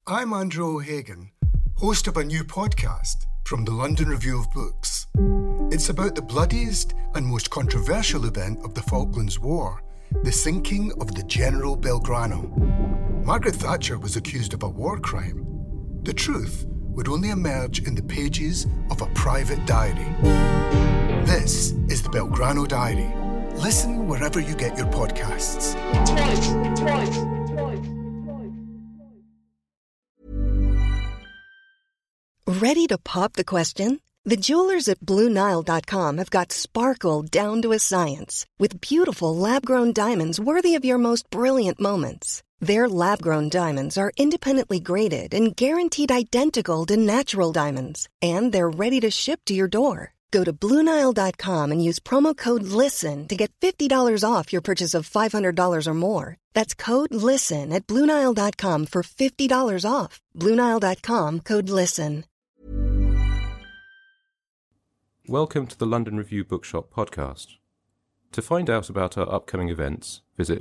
I'm Andrew O'Hagan, host of a new podcast from the London Review of Books. It's about the bloodiest and most controversial event of the Falklands War, the sinking of the General Belgrano. Margaret Thatcher was accused of a war crime. The truth would only emerge in the pages of a private diary. This is the Belgrano Diary. Listen wherever you get your podcasts. Twice. Ready to pop the question? The jewelers at BlueNile.com have got sparkle down to a science with beautiful lab-grown diamonds worthy of your most brilliant moments. Their lab-grown diamonds are independently graded and guaranteed identical to natural diamonds, and they're ready to ship to your door. Go to BlueNile.com and use promo code LISTEN to get $50 off your purchase of $500 or more. That's code LISTEN at BlueNile.com for $50 off. BlueNile.com, code LISTEN. Welcome to the London Review Bookshop podcast. To find out about our upcoming events, visit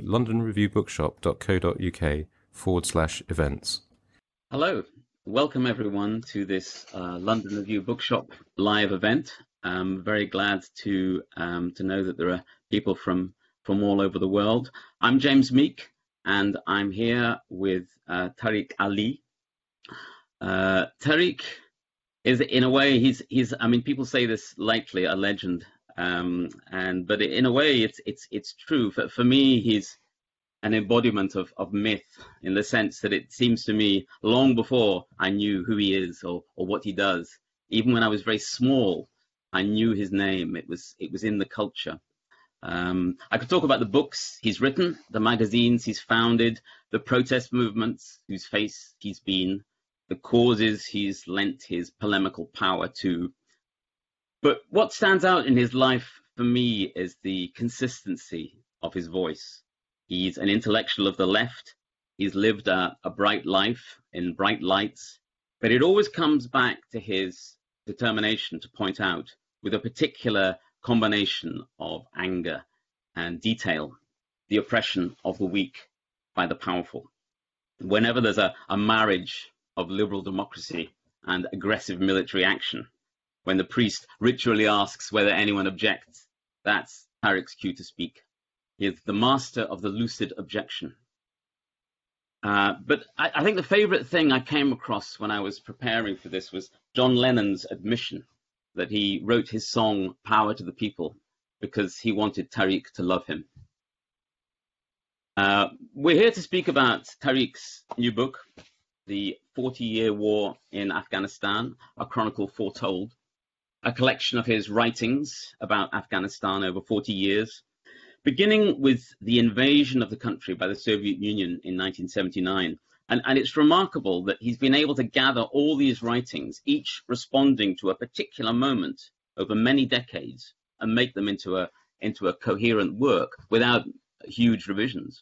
londonreviewbookshop.co.uk/events. Hello, welcome everyone to this London Review Bookshop live event. I'm very glad to know that there are people from all over the world. I'm James Meek, and I'm here with Tariq Ali. Tariq is, in a way, he's. I mean, people say this lightly, a legend, but in a way, it's true. For me, he's an embodiment of myth, in the sense that it seems to me, long before I knew who he is or what he does, even when I was very small, I knew his name. It was in the culture. I could talk about the books he's written, the magazines he's founded, the protest movements whose face he's been, the causes he's lent his polemical power to. But what stands out in his life for me is the consistency of his voice. He's an intellectual of the left. He's lived a bright life in bright lights, but it always comes back to his determination to point out, with a particular combination of anger and detail, the oppression of the weak by the powerful. Whenever there's a marriage of liberal democracy and aggressive military action, when the priest ritually asks whether anyone objects, that's Tariq's cue to speak. He is the master of the lucid objection. But I think the favorite thing I came across when I was preparing for this was John Lennon's admission that he wrote his song Power to the People because he wanted Tariq to love him. We're here to speak about Tariq's new book, The 40-Year War in Afghanistan, A Chronicle Foretold, a collection of his writings about Afghanistan over 40 years, beginning with the invasion of the country by the Soviet Union in 1979. And it's remarkable that he's been able to gather all these writings, each responding to a particular moment over many decades, and make them into a coherent work without huge revisions.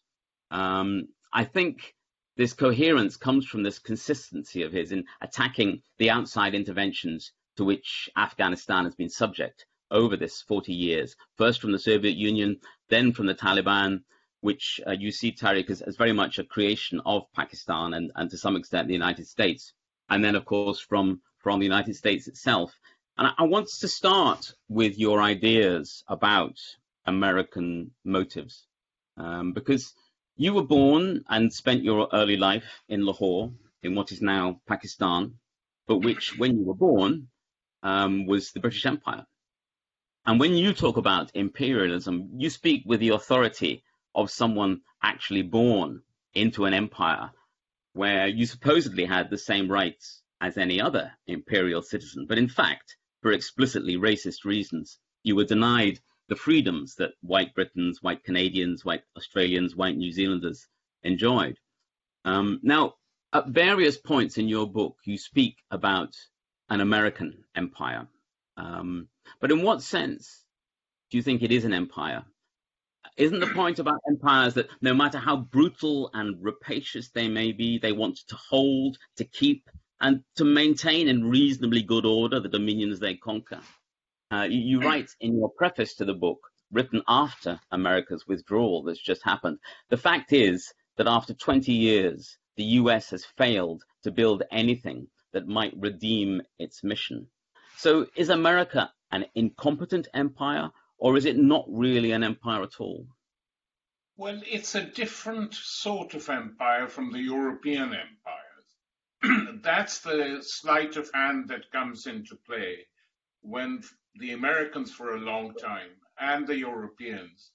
I think this coherence comes from this consistency of his in attacking the outside interventions to which Afghanistan has been subject over this 40 years, first from the Soviet Union, then from the Taliban, which you see, Tariq, as very much a creation of Pakistan and to some extent the United States. And then, of course, from the United States itself. And I want to start with your ideas about American motives, because you were born and spent your early life in Lahore, in what is now Pakistan, but which, when you were born, was the British Empire. And when you talk about imperialism, you speak with the authority of someone actually born into an empire where you supposedly had the same rights as any other imperial citizen. But in fact, for explicitly racist reasons, you were denied the freedoms that white Britons, white Canadians, white Australians, white New Zealanders enjoyed. Now, at various points in your book, you speak about an American empire. But in what sense do you think it is an empire? Isn't the point about empires that no matter how brutal and rapacious they may be, they want to hold, to keep, and to maintain in reasonably good order the dominions they conquer? You write in your preface to the book, written after America's withdrawal that's just happened, the fact is that after 20 years, the US has failed to build anything that might redeem its mission. So is America an incompetent empire, or is it not really an empire at all? Well, it's a different sort of empire from the European empires. That's the sleight of hand that comes into play when the Americans for a long time and the Europeans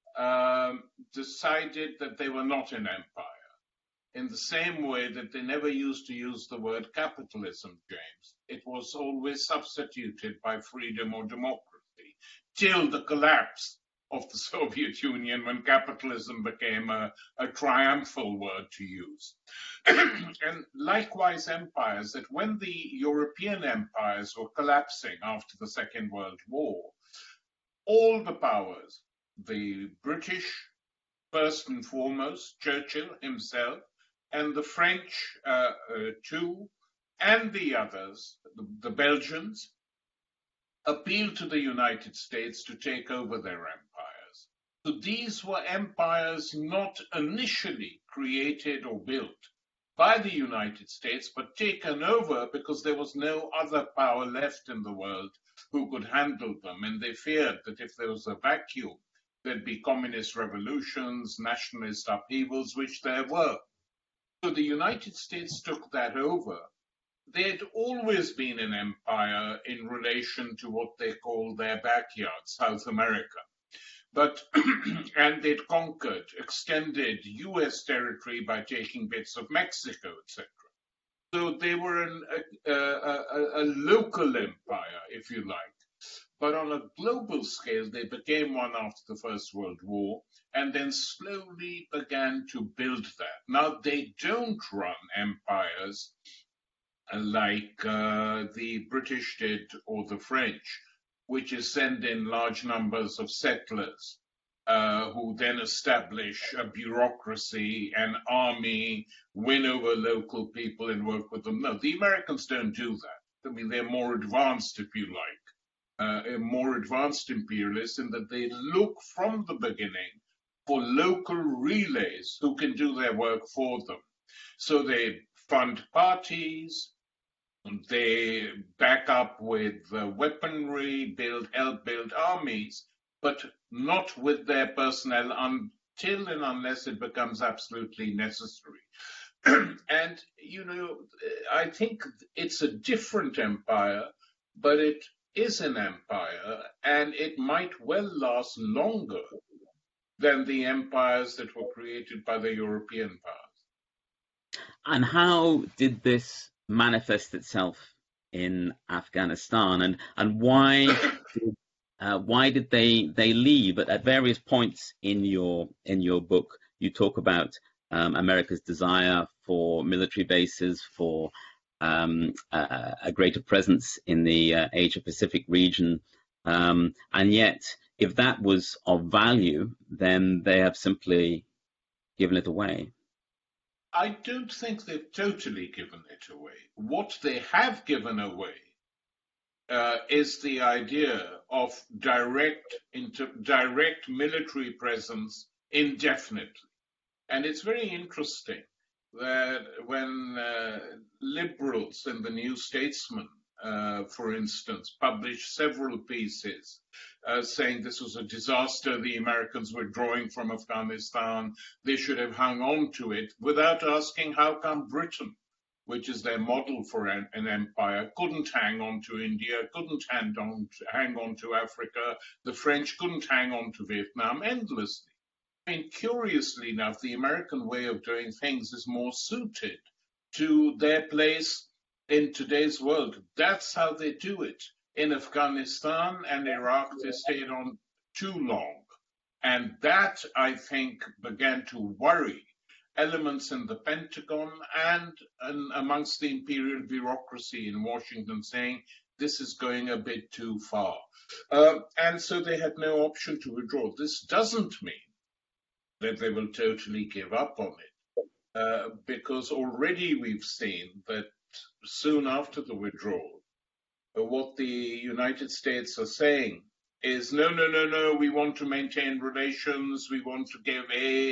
decided that they were not an empire, in the same way that they never used to use the word capitalism, James. It was always substituted by freedom or democracy, till the collapse of the Soviet Union, when capitalism became a triumphal word to use. And likewise empires, that when the European empires were collapsing after the Second World War, all the powers, the British first and foremost, Churchill himself, and the French too, and the others, the Belgians, appealed to the United States to take over their empires. So these were empires not initially created or built by the United States, but taken over because there was no other power left in the world who could handle them. And they feared that if there was a vacuum, there'd be communist revolutions, nationalist upheavals, which there were. So the United States took that over. They had always been an empire in relation to what they call their backyard, South America. But, and they'd conquered, extended US territory by taking bits of Mexico, etc. So they were a local empire, if you like. But on a global scale, they became one after the First World War, and then slowly began to build that. Now, they don't run empires like the British did or the French, which is send in large numbers of settlers who then establish a bureaucracy, an army, win over local people and work with them. No, the Americans don't do that. I mean, they're more advanced, if you like, more advanced imperialists in that they look from the beginning for local relays who can do their work for them. So they fund parties, they back up with weaponry, help build armies, but not with their personnel until and unless it becomes absolutely necessary. And, you know, I think it's a different empire, but it is an empire, and it might well last longer than the empires that were created by the European powers. And how did this manifest itself in Afghanistan, and why did they leave? At various points in your book, you talk about America's desire for military bases, for a greater presence in the Asia Pacific region, and yet if that was of value, then they have simply given it away. I don't think they've totally given it away. What they have given away is the idea of direct military presence indefinitely. And it's very interesting that when liberals in the New Statesman, for instance, published several pieces saying this was a disaster, the Americans were withdrawing from Afghanistan, they should have hung on to it, without asking how come Britain, which is their model for an empire, couldn't hang on to India, couldn't hang on to Africa, the French couldn't hang on to Vietnam endlessly. I mean, curiously enough, the American way of doing things is more suited to their place in today's world. That's how they do it. In Afghanistan and Iraq, they stayed on too long. And that, I think, began to worry elements in the Pentagon and amongst the imperial bureaucracy in Washington, saying this is going a bit too far. And so they had no option to withdraw. This doesn't mean that they will totally give up on it, because already we've seen that soon after the withdrawal, what the United States are saying is, no, we want to maintain relations, we want to give aid,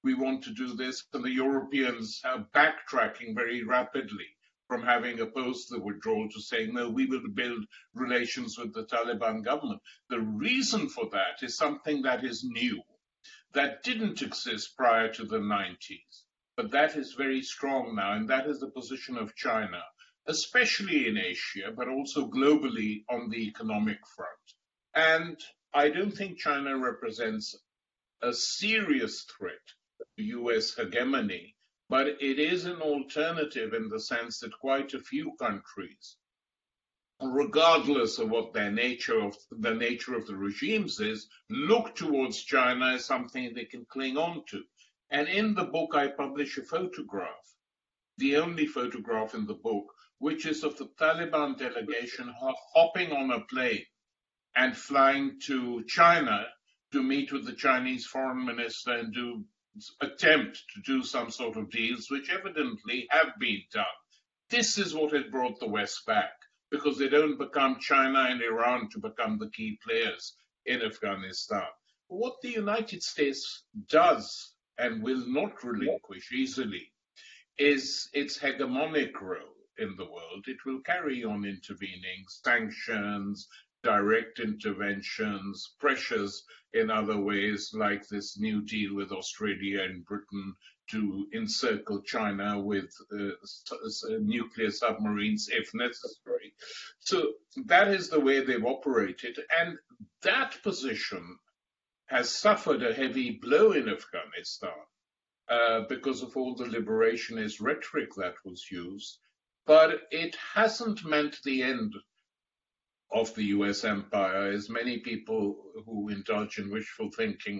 we want to do this, and the Europeans are backtracking very rapidly from having opposed the withdrawal to saying, no, we will build relations with the Taliban government. The reason for that is something that is new, that didn't exist prior to the 90s, but that is very strong now, and that is the position of China, especially in Asia, but also globally on the economic front. And I don't think China represents a serious threat to US hegemony, but it is an alternative in the sense that quite a few countries, regardless of what the nature of the regimes is, look towards China as something they can cling on to. And in the book, I publish a photograph, the only photograph in the book, which is of the Taliban delegation hopping on a plane and flying to China to meet with the Chinese foreign minister and attempt to do some sort of deals, which evidently have been done. This is what has brought the West back, because they don't become China and Iran to become the key players in Afghanistan. What the United States does and will not relinquish easily is its hegemonic role in the world. It will carry on intervening, sanctions, direct interventions, pressures in other ways, like this new deal with Australia and Britain to encircle China with nuclear submarines if necessary. So that is the way they've operated. And that position has suffered a heavy blow in Afghanistan because of all the liberationist rhetoric that was used. But it hasn't meant the end of the US empire, as many people who indulge in wishful thinking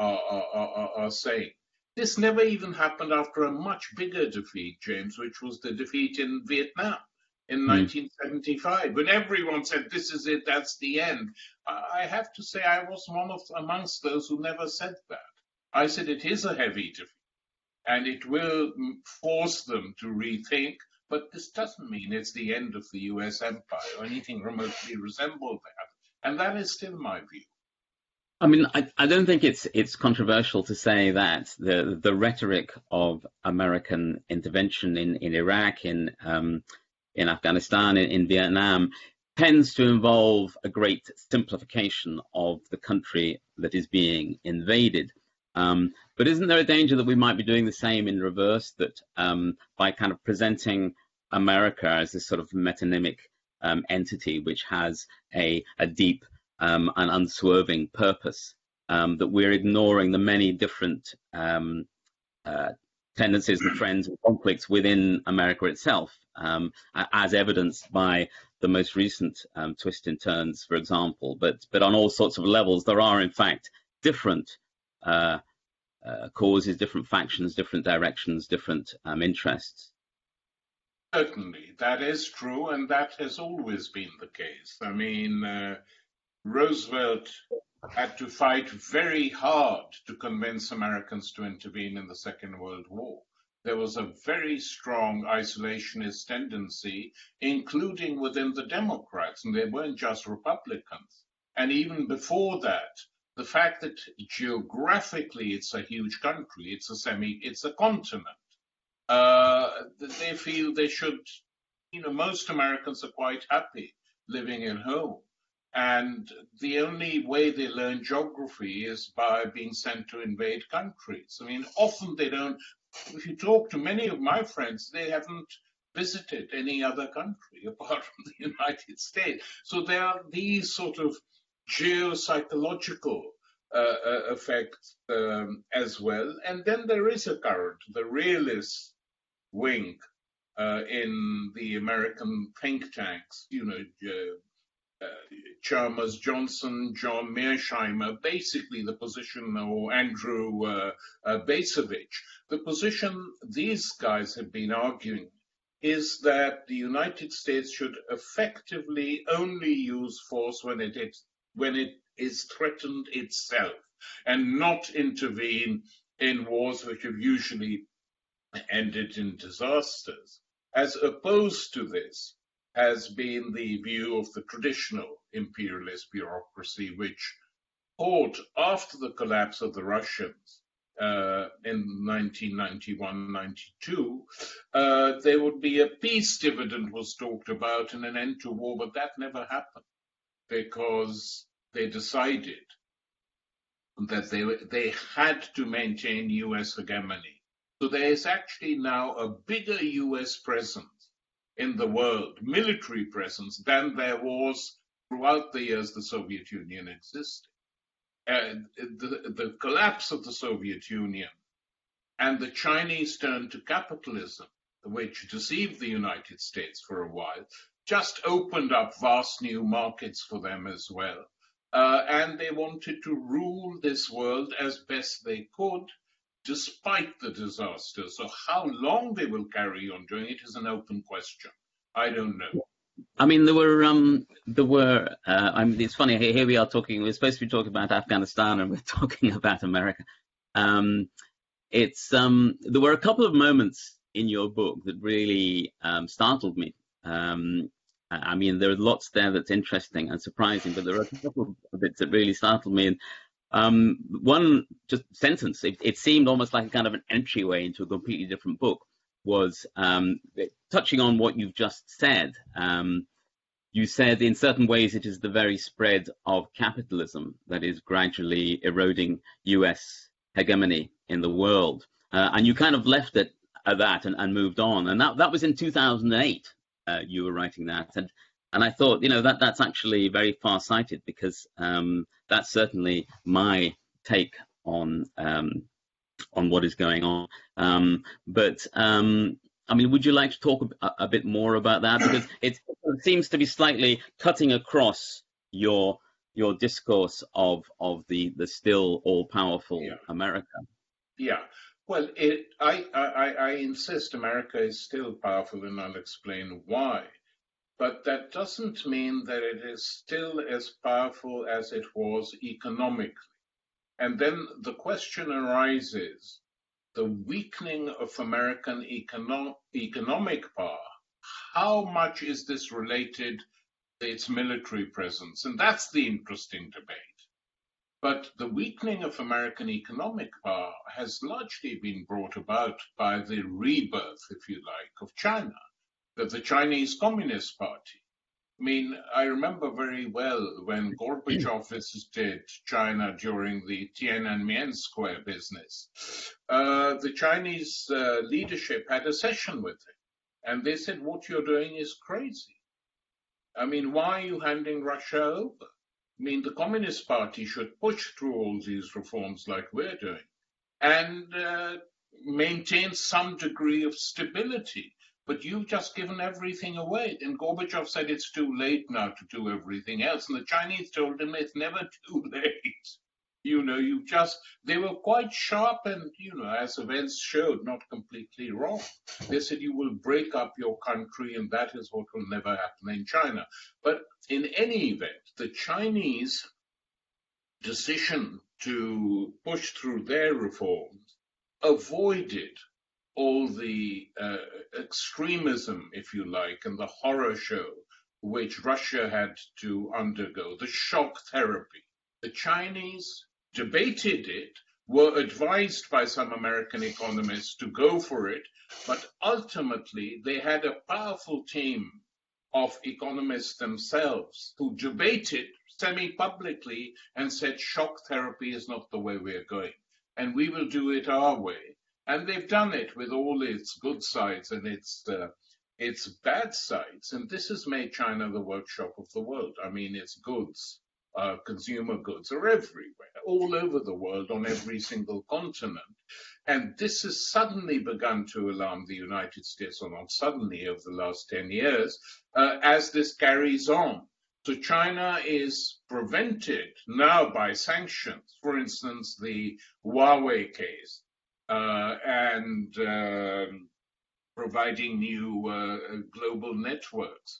are saying. This never even happened after a much bigger defeat, James, which was the defeat in Vietnam in 1975, when everyone said, this is it, that's the end. I have to say I was amongst those who never said that. I said it is a heavy defeat, and it will force them to rethink. But this doesn't mean it's the end of the US empire or anything remotely resemble that. And that is still my view. I mean, I don't think it's controversial to say that the rhetoric of American intervention in Iraq, in Afghanistan, in Vietnam, tends to involve a great simplification of the country that is being invaded. But isn't there a danger that we might be doing the same in reverse, that by kind of presenting America as this sort of metonymic entity which has a deep and unswerving purpose, that we're ignoring the many different tendencies and trends and conflicts within America itself, as evidenced by the most recent twists and turns, for example. But on all sorts of levels, there are in fact different causes, different factions, different directions, different interests. Certainly, that is true, and that has always been the case. I mean, Roosevelt had to fight very hard to convince Americans to intervene in the Second World War. There was a very strong isolationist tendency, including within the Democrats, and they weren't just Republicans. And even before that, the fact that geographically it's a huge country, it's a continent. They feel they should, most Americans are quite happy living at home. And the only way they learn geography is by being sent to invade countries. I mean, often they don't, if you talk to many of my friends, they haven't visited any other country apart from the United States. So there are these sort of geopsychological effects as well. And then there is a current, the realist wing in the American think tanks, Chalmers, Johnson, John Mearsheimer, basically the position, or Andrew Bacevich, the position these guys have been arguing is that the United States should effectively only use force when it is threatened itself, and not intervene in wars which have usually ended in disasters. As opposed to this has been the view of the traditional imperialist bureaucracy, which thought after the collapse of the Russians in 1991-92, there would be a peace dividend was talked about and an end to war, but that never happened because they decided that they had to maintain US hegemony. So there is actually now a bigger US presence in the world, military presence, than there was throughout the years the Soviet Union existed. The collapse of the Soviet Union and the Chinese turn to capitalism, which deceived the United States for a while, just opened up vast new markets for them as well. And they wanted to rule this world as best they could, despite the disaster. So how long they will carry on doing it is an open question. I don't know. I mean, I mean, it's funny, here we are talking, we're supposed to be talking about Afghanistan and we're talking about America. There were a couple of moments in your book that really startled me. I mean, there are lots there that's interesting and surprising, but there are a couple of bits that really startled me. And one just sentence, it seemed almost like a kind of an entryway into a completely different book, was touching on what you've just said. You said in certain ways it is the very spread of capitalism that is gradually eroding US hegemony in the world. And you kind of left it at that and moved on. And that was in 2008. You were writing that, and I thought, that's actually very far-sighted, because that's certainly my take on what is going on. I mean, would you like to talk a bit more about that, because it seems to be slightly cutting across your discourse of the still all-powerful America? Yeah. Well, I insist America is still powerful, and I'll explain why. But that doesn't mean that it is still as powerful as it was economically. And then the question arises, the weakening of American economic power, how much is this related to its military presence? And that's the interesting debate. But the weakening of American economic power has largely been brought about by the rebirth, if you like, of China, of the Chinese Communist Party. I mean, I remember very well when Gorbachev visited China during the Tiananmen Square business. The Chinese leadership had a session with him, and they said, what you're doing is crazy. I mean, why are you handing Russia over? I mean, the Communist Party should push through all these reforms like we're doing and maintain some degree of stability. But you've just given everything away. And Gorbachev said it's too late now to do everything else. And the Chinese told him it's never too late. They were quite sharp and, as events showed, not completely wrong. They said you will break up your country, and that is what will never happen in China. But in any event, the Chinese decision to push through their reforms avoided all the extremism, if you like, and the horror show which Russia had to undergo, the shock therapy. The Chinese debated it, were advised by some American economists to go for it, but ultimately they had a powerful team of economists themselves who debated semi-publicly and said shock therapy is not the way we're going, and we will do it our way. And they've done it with all its good sides and its bad sides. And this has made China the workshop of the world. I mean, its goods, consumer goods, are everywhere, all over the world, on every single continent. And this has suddenly begun to alarm the United States, or not suddenly, over the last 10 years, as this carries on. So China is prevented now by sanctions, for instance, the Huawei case, and providing new global networks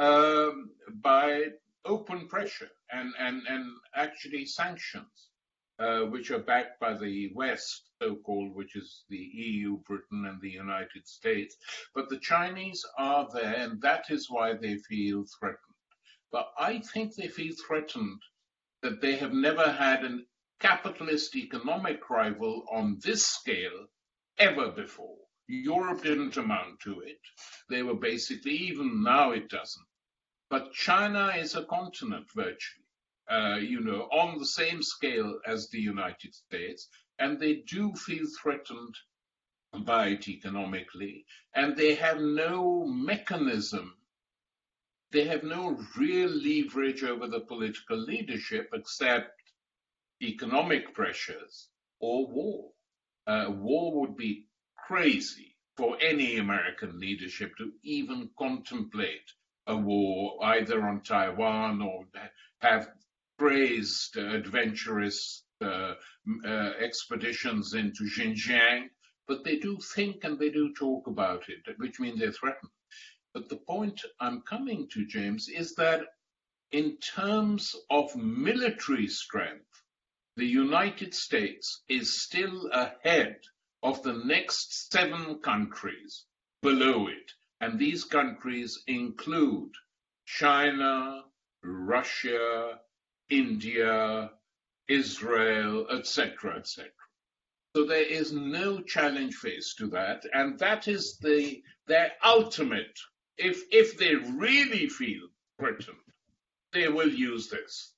by open pressure and actually sanctions, which are backed by the West, so-called, which is the EU, Britain, and the United States. But the Chinese are there, and that is why they feel threatened. But I think they feel threatened that they have never had an capitalist economic rival on this scale ever before. Europe didn't amount to it. They were basically, even now it doesn't. But China is a continent virtually, on the same scale as the United States, and they do feel threatened by it economically, and they have no mechanism, they have no real leverage over the political leadership except economic pressures or war. War would be crazy for any American leadership to even contemplate a war either on Taiwan or have praised adventurous expeditions into Xinjiang, but they do think and they do talk about it, which means they're threatened. But the point I'm coming to, James, is that in terms of military strength, the United States is still ahead of the next 7 countries below it. And these countries include China, Russia, India, Israel, etc., etc. So there is no challenge faced to that, and that is their ultimate. If they really feel threatened, they will use this.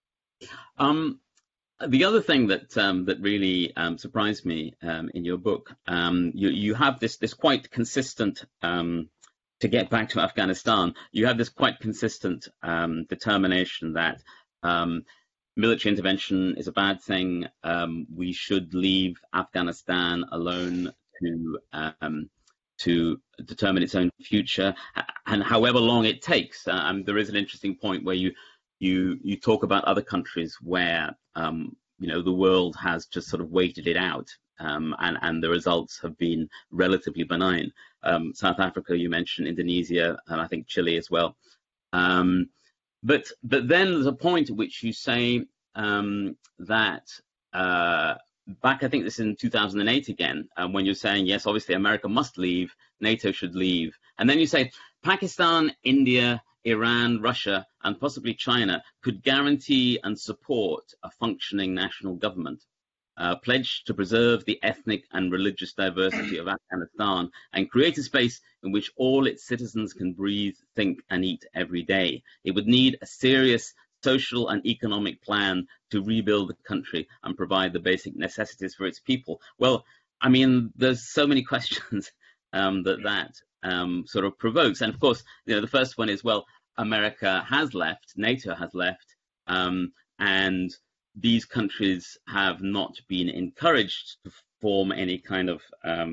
The other thing that really surprised me in your book, you have this quite consistent, to get back to Afghanistan, you have this quite consistent determination that military intervention is a bad thing. We should leave Afghanistan alone to determine its own future, and however long it takes. There is an interesting point where you talk about other countries where the world has just sort of waited it out, and the results have been relatively benign. South Africa, you mentioned, Indonesia, and I think Chile as well. But then there's a point at which you say that back, I think this is in 2008 again, when you're saying, yes, obviously America must leave, NATO should leave. And then you say Pakistan, India, Iran, Russia, and possibly China could guarantee and support a functioning national government, pledged to preserve the ethnic and religious diversity of Afghanistan and create a space in which all its citizens can breathe, think, and eat every day. It would need a serious social and economic plan to rebuild the country and provide the basic necessities for its people. Well, I mean, there's so many questions that sort of provokes. And of course, the first one is, well, America has left, NATO has left, and these countries have not been encouraged to form any kind of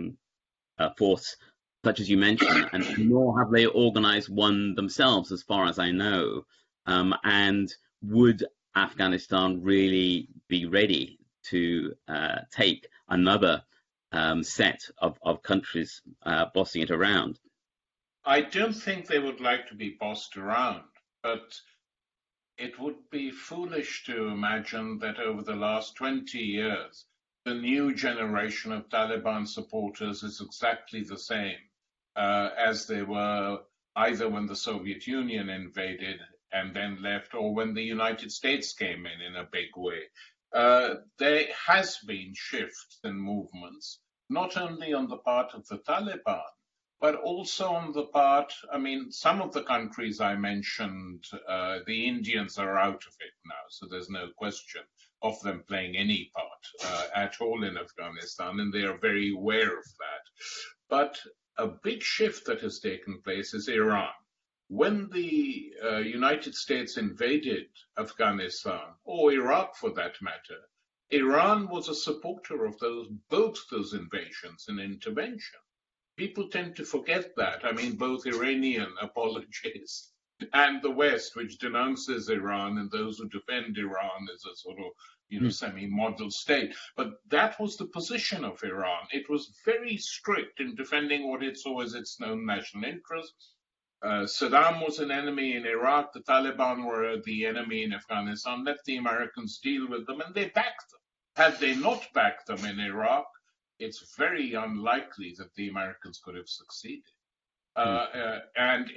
force, such as you mentioned, and nor have they organized one themselves, as far as I know. And would Afghanistan really be ready to take another set of countries bossing it around? I don't think they would like to be bossed around, but it would be foolish to imagine that over the last 20 years, the new generation of Taliban supporters is exactly the same as they were either when the Soviet Union invaded and then left, or when the United States came in a big way. There has been shifts and movements, not only on the part of the Taliban, but also on the part, some of the countries I mentioned, the Indians are out of it now, so there's no question of them playing any part at all in Afghanistan, and they are very aware of that. But a big shift that has taken place is Iran. When the United States invaded Afghanistan, or Iraq for that matter, Iran was a supporter of both those invasions and intervention. People tend to forget that. Both Iranian apologists and the West, which denounces Iran, and those who defend Iran as a sort of, semi-model state. But that was the position of Iran. It was very strict in defending what it saw as its own national interests. Saddam was an enemy in Iraq. The Taliban were the enemy in Afghanistan. Let the Americans deal with them, and they backed them. Had they not backed them in Iraq, it's very unlikely that the Americans could have succeeded. And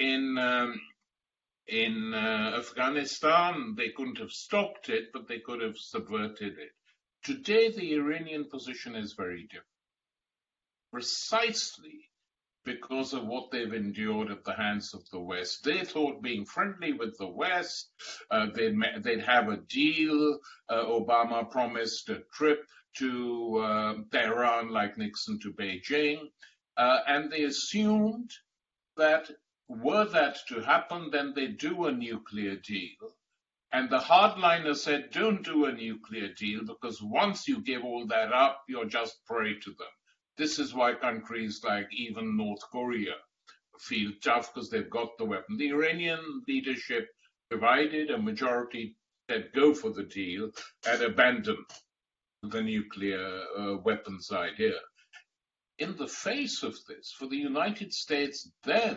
in Afghanistan, they couldn't have stopped it, but they could have subverted it. Today, the Iranian position is very different, precisely because of what they've endured at the hands of the West. They thought being friendly with the West, they'd have a deal. Obama promised a trip to Tehran like Nixon to Beijing. And they assumed that were that to happen, then they'd do a nuclear deal. And the hardliners said, don't do a nuclear deal, because once you give all that up, you're just prey to them. This is why countries like even North Korea feel tough, because they've got the weapon. The Iranian leadership divided, a majority said go for the deal and abandon the nuclear weapons idea. In the face of this, for the United States then,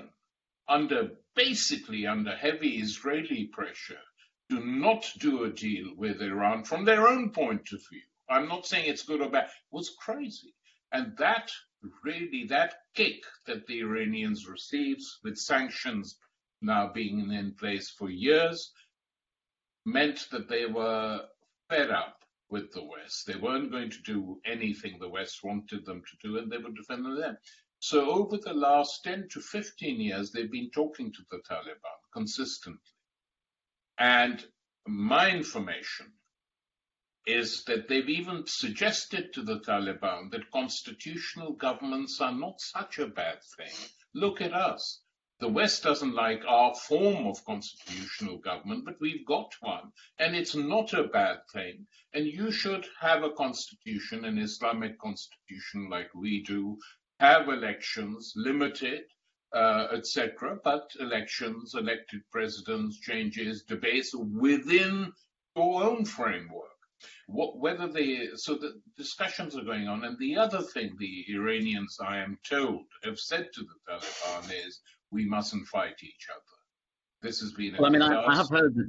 basically under heavy Israeli pressure, to not do a deal with Iran from their own point of view, I'm not saying it's good or bad, was crazy. And that kick that the Iranians received, with sanctions now being in place for years, meant that they were fed up with the West. They weren't going to do anything the West wanted them to do, and they would defend them. So over the last 10 to 15 years, they've been talking to the Taliban consistently. And my information is that they've even suggested to the Taliban that constitutional governments are not such a bad thing. Look at us. The West doesn't like our form of constitutional government, but we've got one, and it's not a bad thing. And you should have a constitution, an Islamic constitution like we do, have elections, limited, etc., but elections, elected presidents, changes, debates within your own framework. So the discussions are going on. And the other thing the Iranians, I am told, have said to the Taliban is, we mustn't fight each other. This has been. I have heard that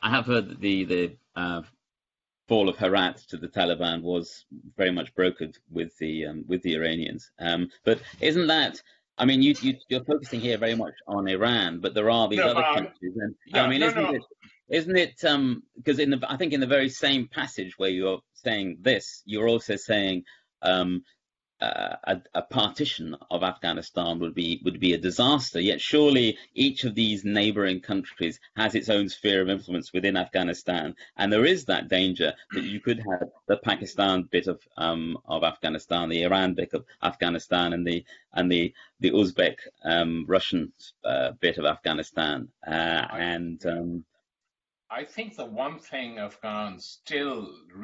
the fall of Herat to the Taliban was very much brokered with the Iranians. But isn't that? I mean, you're focusing here very much on Iran, but there are these other countries. And, isn't it? Because I think in the very same passage where you're saying this, you're also saying a partition of Afghanistan would be a disaster. Yet surely each of these neighboring countries has its own sphere of influence within Afghanistan, and there is that danger that you could have the Pakistan bit of Afghanistan, the Iran bit of Afghanistan, and the Uzbek Russian bit of Afghanistan. I think the one thing Afghans till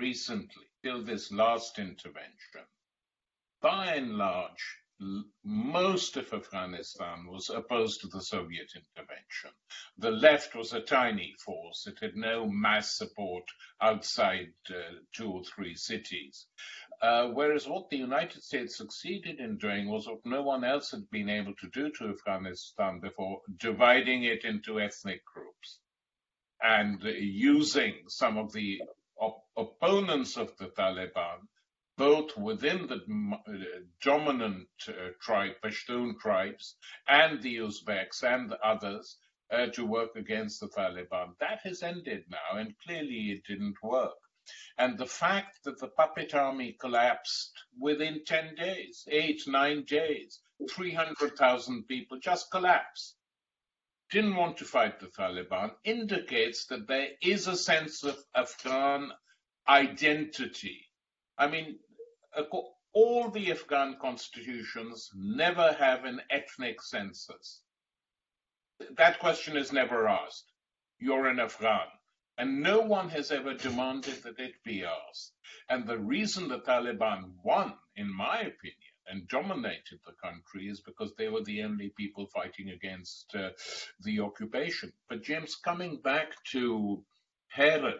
this last intervention, by and large, most of Afghanistan was opposed to the Soviet intervention. The left was a tiny force. It had no mass support outside 2 or 3 cities. Whereas what the United States succeeded in doing was what no one else had been able to do to Afghanistan before, dividing it into ethnic groups and using some of the opponents of the Taliban, both within the dominant Pashtun tribes and the Uzbeks and the others, to work against the Taliban. That has ended now, and clearly it didn't work. And the fact that the puppet army collapsed within 10 days, 8-9 days, 300,000 people just collapsed, didn't want to fight the Taliban, indicates that there is a sense of Afghan identity. I mean, all the Afghan constitutions never have an ethnic census. That question is never asked. You're an Afghan. And no one has ever demanded that it be asked. And the reason the Taliban won, in my opinion, and dominated the country is because they were the only people fighting against the occupation. But James, coming back to Herat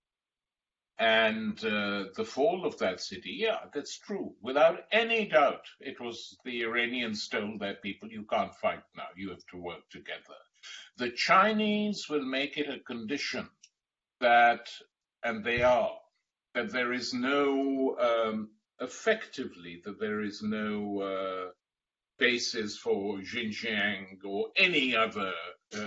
and the fall of that city, yeah, that's true. Without any doubt, it was the Iranians told their people, you can't fight now, you have to work together. The Chinese will make it a condition that, and they are, that there is no, effectively, that there is no basis for Xinjiang or any other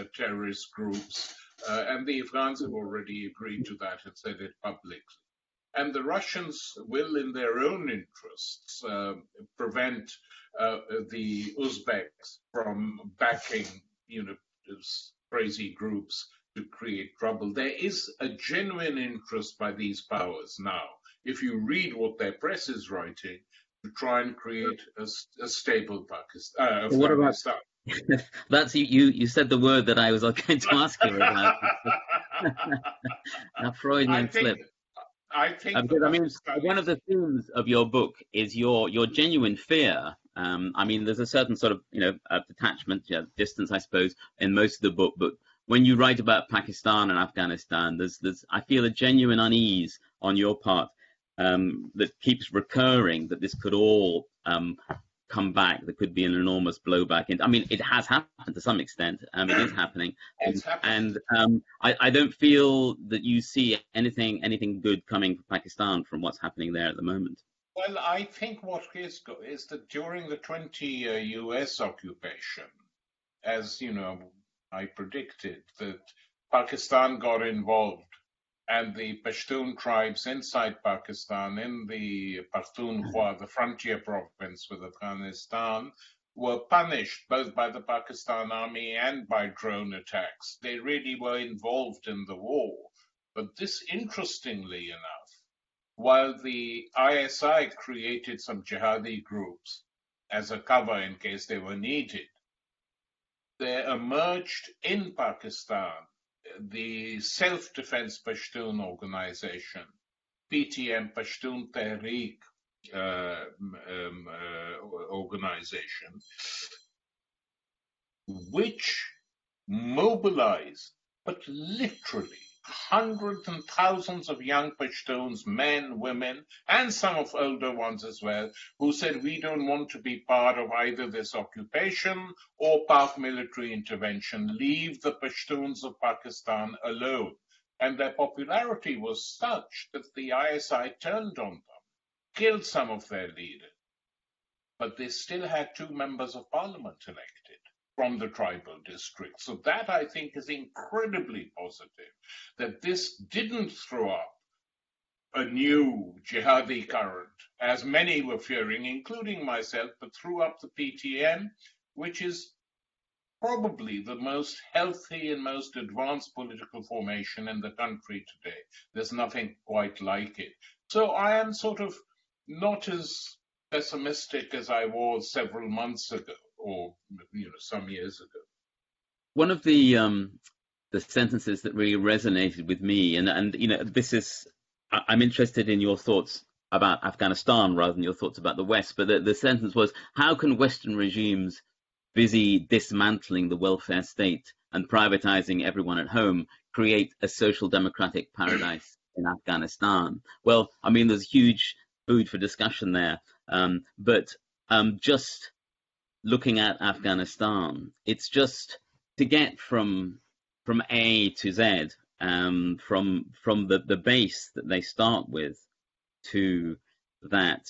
terrorist groups. And the Afghans have already agreed to that and said it publicly. And the Russians will, in their own interests, prevent the Uzbeks from backing, crazy groups to create trouble. There is a genuine interest by these powers now, if you read what their press is writing, to try and create a stable Pakistan. What about that's you said the word that I was going to ask you about. A Freudian slip. I think one of the themes of your book is your genuine fear. There's a certain sort of detachment, distance, I suppose, in most of the book. But when you write about Pakistan and Afghanistan, there's I feel a genuine unease on your part that keeps recurring, that this could all come back. There could be an enormous blowback. It has happened to some extent. It is happening. And I don't feel that you see anything good coming for Pakistan from what's happening there at the moment. Well, I think what is that during the 20-year US occupation, as I predicted, that Pakistan got involved, and the Pashtun tribes inside Pakistan, in the Pakhtunkhwa, the frontier province with Afghanistan, were punished both by the Pakistan army and by drone attacks. They really were involved in the war. But this, interestingly enough, while the ISI created some jihadi groups as a cover in case they were needed, there emerged in Pakistan the Self-Defense Pashtun Organization, PTM, Pashtun Tehreek organization, which mobilized, but literally, hundreds and thousands of young Pashtuns, men, women, and some of older ones as well, who said, we don't want to be part of either this occupation or Pak military intervention. Leave the Pashtuns of Pakistan alone. And their popularity was such that the ISI turned on them, killed some of their leaders. But they still had 2 members of parliament elected from the tribal district. So that, I think, is incredibly positive, that this didn't throw up a new jihadi current, as many were fearing, including myself, but threw up the PTM, which is probably the most healthy and most advanced political formation in the country today. There's nothing quite like it. So I am sort of not as pessimistic as I was several months ago, or some years ago. One of the sentences that really resonated with me, and this is, I'm interested in your thoughts about Afghanistan rather than your thoughts about the West, but the sentence was, how can Western regimes busy dismantling the welfare state and privatizing everyone at home create a social democratic paradise in Afghanistan? Well, there's huge food for discussion there, but just looking at Afghanistan, it's just to get from A to Z, from the base that they start with to that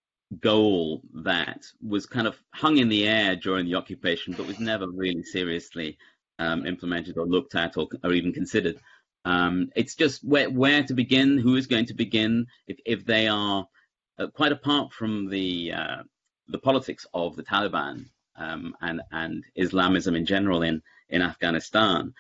goal that was kind of hung in the air during the occupation, but was never really seriously implemented or looked at or even considered. It's just where to begin, who is going to begin, if they are quite apart from the politics of the Taliban and Islamism in general in Afghanistan.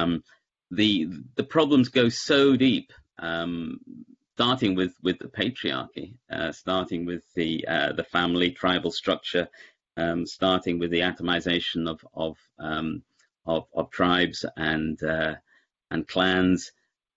The problems go so deep, starting with the patriarchy, starting with the family tribal structure, starting with the atomization of tribes and clans,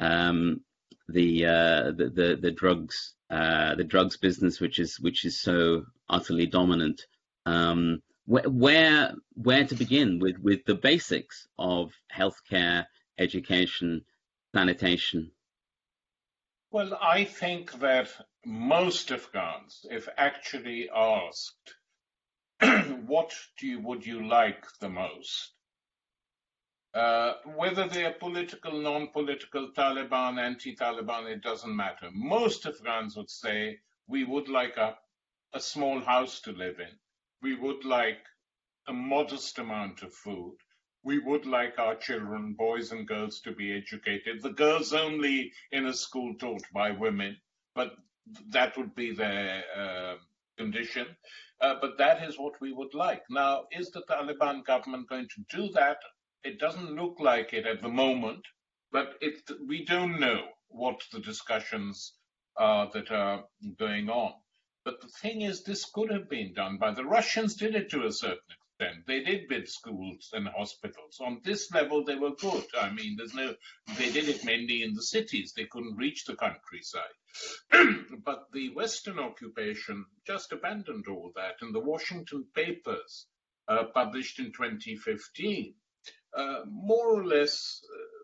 the drugs business, which is so utterly dominant. Where to begin with the basics of healthcare, education, sanitation? Well, I think that most Afghans, if actually asked, what would you like the most? Whether they are political, non-political, Taliban, anti-Taliban, it doesn't matter. Most Afghans would say, we would like a small house to live in. We would like a modest amount of food. We would like our children, boys and girls, to be educated. The girls only in a school taught by women. but that would be their condition. But that is what we would like. Now, is the Taliban government going to do that? It doesn't look like it at the moment, but we don't know what the discussions are that are going on. But the thing is, this could have been done by the Russians. Did it to a certain extent. They did build schools and hospitals. On this level, they were good. I mean, they did it mainly in the cities. They couldn't reach the countryside. But the Western occupation just abandoned all that. And the Washington papers, published in 2015, more or less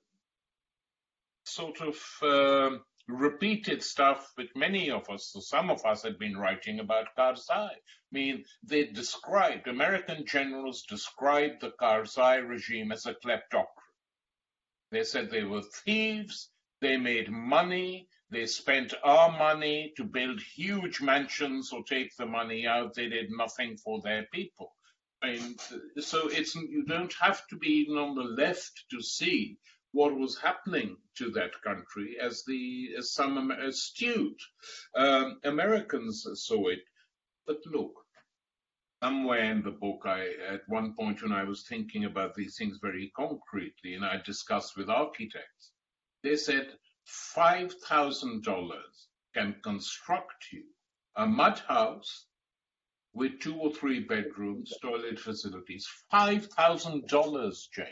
sort of repeated stuff which many of us, or some of us, had been writing about Karzai. I mean, American generals described the Karzai regime as a kleptocracy. They said they were thieves, they made money, they spent our money to build huge mansions or take the money out. They did nothing for their people. And so you don't have to be even on the left to see what was happening to that country as some astute Americans saw it. But look, somewhere in the book, at one point when I was thinking about these things very concretely, and I discussed with architects, they said $5,000 can construct you a mud house with 2 or 3 bedrooms, toilet facilities. $5,000, James.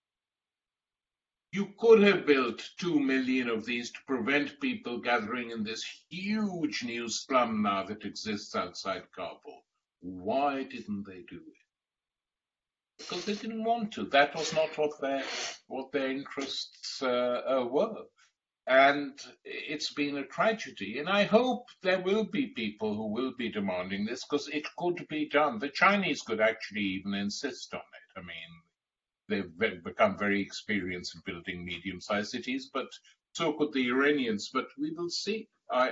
You could have built 2 million of these to prevent people gathering in this huge new slum now that exists outside Kabul. Why didn't they do it? Because they didn't want to. That was not what their interests were. And it's been a tragedy. And I hope there will be people who will be demanding this, because it could be done. The Chinese could actually even insist on it. I mean, they've become very experienced in building medium-sized cities, but so could the Iranians. But we will see.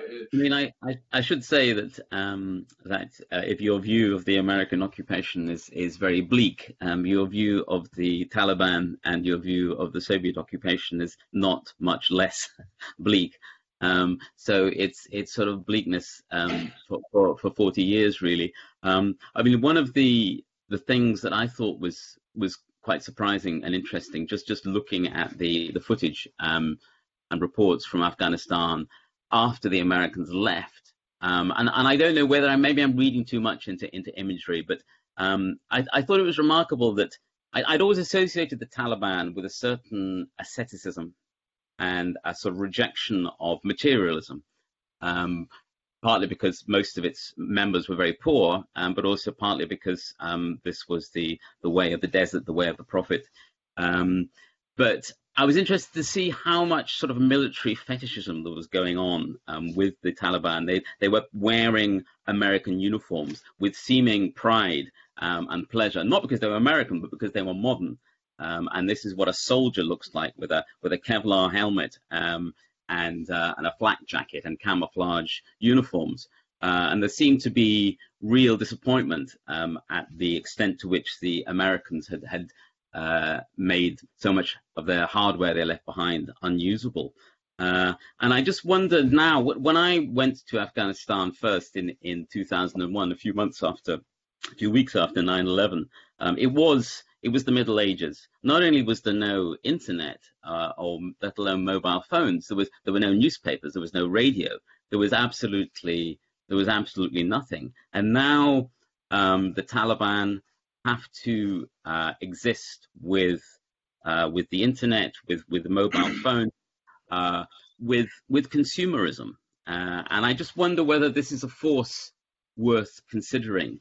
I should say that if your view of the American occupation is very bleak, your view of the Taliban and your view of the Soviet occupation is not much less bleak. So it's sort of bleakness for 40 years, really. I mean, one of the things that I thought was quite surprising and interesting, just looking at the footage and reports from Afghanistan after the Americans left, and I don't know whether maybe I'm reading too much into imagery, but I thought it was remarkable that I'd always associated the Taliban with a certain asceticism and a sort of rejection of materialism, partly because most of its members were very poor, but also partly because this was the way of the desert, the way of the prophet. But I was interested to see how much sort of military fetishism there was going on with the Taliban. They were wearing American uniforms with seeming pride and pleasure, not because they were American, but because they were modern. And this is what a soldier looks like with a Kevlar helmet and a flak jacket and camouflage uniforms. And there seemed to be real disappointment at the extent to which the Americans had made so much of their hardware they left behind unusable. And I just wondered now, when I went to Afghanistan first in 2001, a few weeks after 9/11, it was the Middle Ages. Not only was there no internet or let alone mobile phones, there were no newspapers, there was no radio, there was absolutely nothing. And now the Taliban have to exist with the internet, with the mobile phone, with consumerism, and I just wonder whether this is a force worth considering.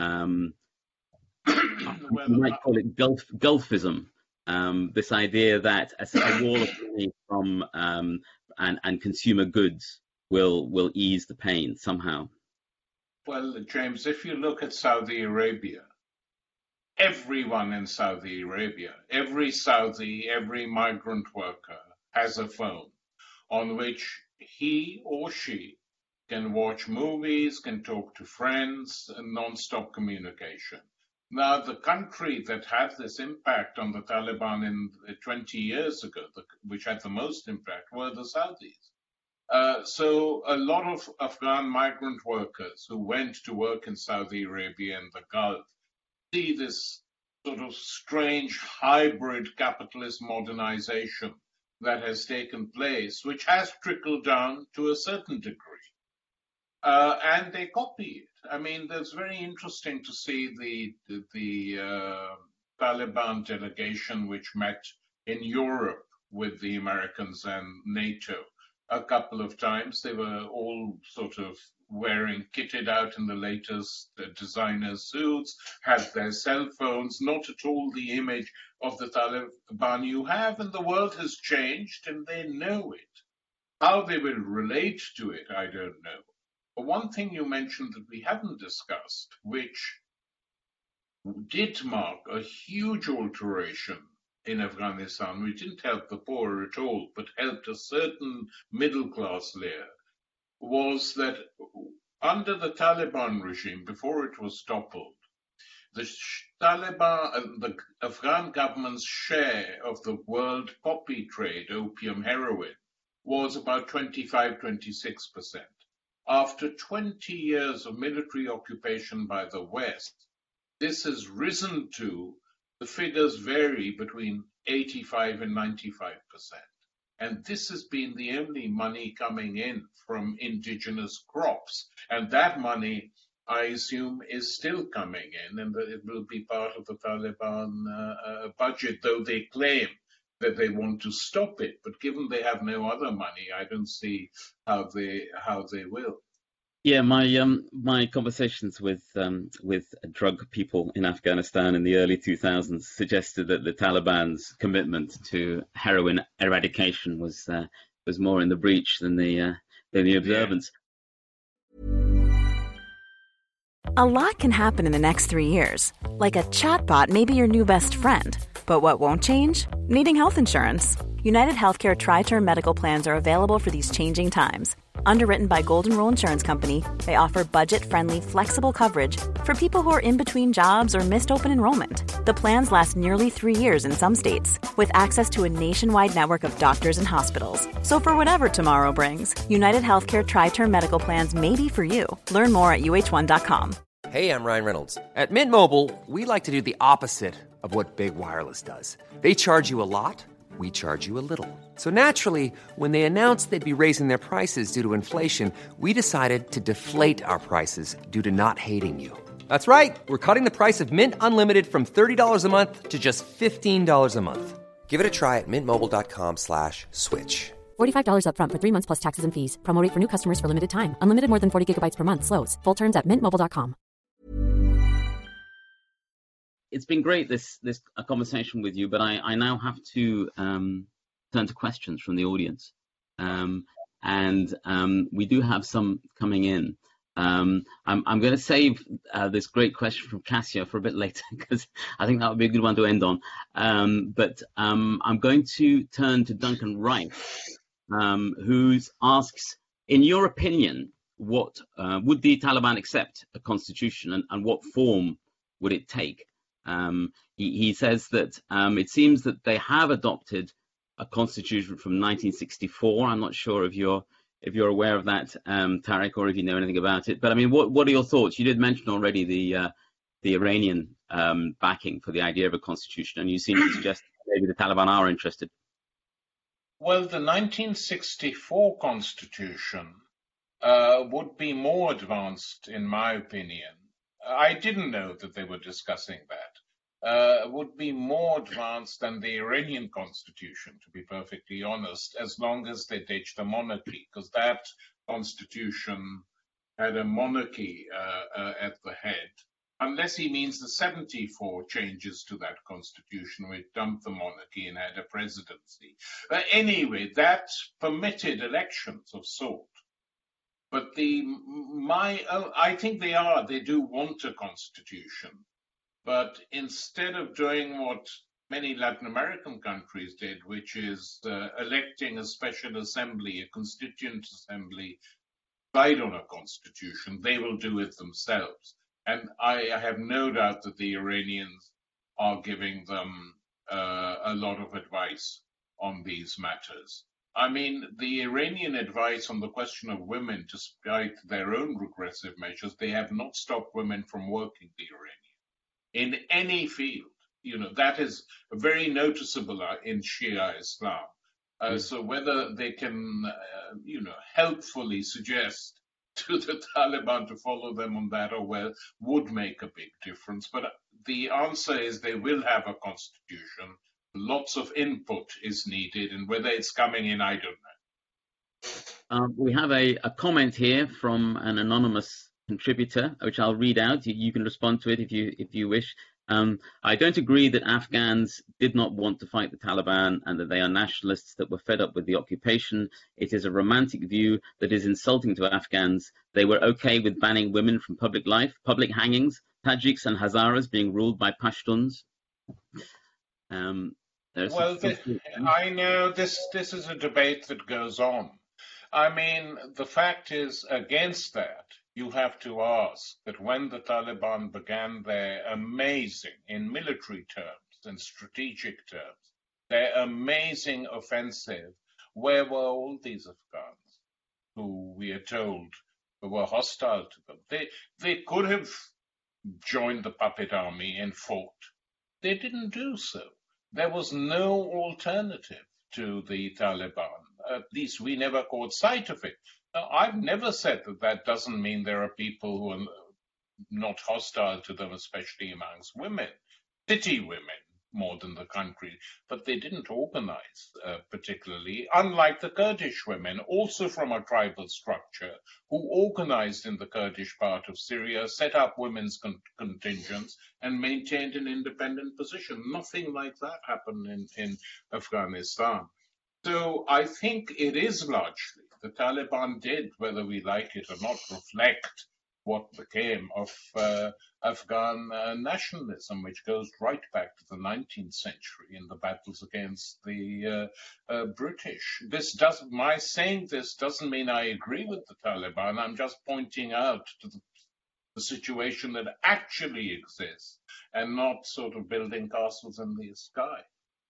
You might call it Gulfism. This idea that a wall of money from and consumer goods will ease the pain somehow. Well, James, if you look at Saudi Arabia, everyone in Saudi Arabia, every Saudi, every migrant worker has a phone on which he or she can watch movies, can talk to friends, and non-stop communication. Now, the country that had this impact on the Taliban 20 years ago, which had the most impact, were the Saudis. So a lot of Afghan migrant workers who went to work in Saudi Arabia and the Gulf see this sort of strange hybrid capitalist modernization that has taken place, which has trickled down to a certain degree. And they copy it. I mean, it's very interesting to see the Taliban delegation which met in Europe with the Americans and NATO a couple of times. They were all sort of kitted out in the latest designer suits, had their cell phones, not at all the image of the Taliban you have, and the world has changed and they know it. How they will relate to it, I don't know. But one thing you mentioned that we haven't discussed, which did mark a huge alteration in Afghanistan, which didn't help the poor at all, but helped a certain middle-class layer, was that under the Taliban regime, before it was toppled, the Afghan government's share of the world poppy trade, opium, heroin, was about 25-26%. After 20 years of military occupation by the West, this has risen to, the figures vary between 85 and 95%. And this has been the only money coming in from indigenous crops. And that money, I assume, is still coming in, and it will be part of the Taliban budget, though they claim that they want to stop it. But given they have no other money, I don't see how they will. Yeah, my conversations with drug people in Afghanistan in the early 2000s suggested that the Taliban's commitment to heroin eradication was more in the breach than the observance. A lot can happen in the next 3 years, like a chatbot may be your new best friend. But what won't change? Needing health insurance. United Healthcare Tri-Term Medical Plans are available for these changing times. Underwritten by Golden Rule Insurance Company, they offer budget-friendly, flexible coverage for people who are in between jobs or missed open enrollment. The plans last nearly 3 years in some states, with access to a nationwide network of doctors and hospitals. So for whatever tomorrow brings, United Healthcare Tri-Term Medical Plans may be for you. Learn more at uh1.com. Hey, I'm Ryan Reynolds. At Mint Mobile, we like to do the opposite of what Big Wireless does. They charge you a lot. We charge you a little. So naturally, when they announced they'd be raising their prices due to inflation, we decided to deflate our prices due to not hating you. That's right. We're cutting the price of Mint Unlimited from $30 a month to just $15 a month. Give it a try at mintmobile.com/switch. $45 up front for 3 months plus taxes and fees. Promo rate for new customers for limited time. Unlimited more than 40 gigabytes per month. Slows full terms at mintmobile.com. It's been great, this conversation with you, but I now have to turn to questions from the audience. We do have some coming in. I'm going to save this great question from Cassia for a bit later, because I think that would be a good one to end on. But I'm going to turn to Duncan Wright, who asks, in your opinion, what would the Taliban accept a constitution, and what form would it take? He says that it seems that they have adopted a constitution from 1964. I'm not sure if you're aware of that, Tariq, or if you know anything about it. But I mean, what are your thoughts? You did mention already the Iranian backing for the idea of a constitution, and you seem to suggest maybe the Taliban are interested. Well, the 1964 constitution would be more advanced, in my opinion. I didn't know that they were discussing that. Would be more advanced than the Iranian constitution, to be perfectly honest, as long as they ditch the monarchy, because that constitution had a monarchy at the head, unless he means the 74 changes to that constitution, which dumped the monarchy and had a presidency. Anyway, that permitted elections of sort. But I think they do want a constitution. But instead of doing what many Latin American countries did, which is electing a special assembly, a constituent assembly, decide on a constitution, they will do it themselves. And I have no doubt that the Iranians are giving them a lot of advice on these matters. I mean, the Iranian advice on the question of women, despite their own regressive measures, they have not stopped women from working the Iranian in any field. That is very noticeable in Shia Islam. So whether they can, helpfully suggest to the Taliban to follow them on that would make a big difference. But the answer is they will have a constitution. Lots of input is needed, and whether it's coming in, I don't know. We have a comment here from an anonymous contributor, which I'll read out. You can respond to it if you wish. I don't agree that Afghans did not want to fight the Taliban and that they are nationalists that were fed up with the occupation. It is a romantic view that is insulting to Afghans. They were okay with banning women from public life, public hangings, Tajiks and Hazaras being ruled by Pashtuns. I know this is a debate that goes on. I mean, the fact is, against that, you have to ask that when the Taliban began their amazing, in military terms and strategic terms, their amazing offensive, where were all these Afghans who we are told were hostile to them? They could have joined the puppet army and fought. They didn't do so. There was no alternative to the Taliban. At least we never caught sight of it. Now, I've never said that doesn't mean there are people who are not hostile to them, especially amongst women, city women more than the country, but they didn't organize particularly, unlike the Kurdish women, also from a tribal structure, who organized in the Kurdish part of Syria, set up women's contingents, and maintained an independent position. Nothing like that happened in Afghanistan. So I think it is largely the Taliban did, whether we like it or not, reflect what became of Afghan nationalism, which goes right back to the 19th century in the battles against the British. My saying this doesn't mean I agree with the Taliban. I'm just pointing out to the situation that actually exists and not sort of building castles in the sky.